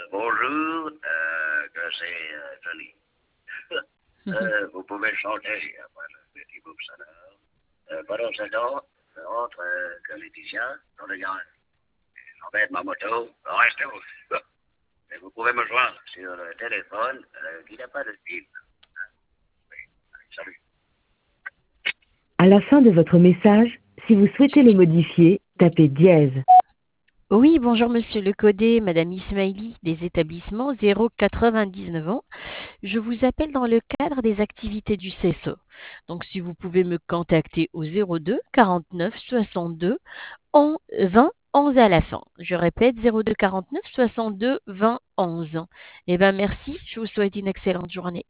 Bonjour, que c'est joli. Vous pouvez chanter après le petit groupe sonore. Pendant ce temps, je rentre que Laetitia dans le garage. J'embête ma moto, restez où. Et vous pouvez me joindre sur le téléphone qui n'a pas de fil. Oui, salut. À la fin de votre message, si vous souhaitez le modifier, tapez dièse. Oui, bonjour monsieur le codé, madame Ismaili des établissements 099 ans. Je vous appelle dans le cadre des activités du CESO. Donc si vous pouvez me contacter au 02 49 62 20 11 à la fin. Je répète 02 49 62 20 11. Eh bien merci, je vous souhaite une excellente journée.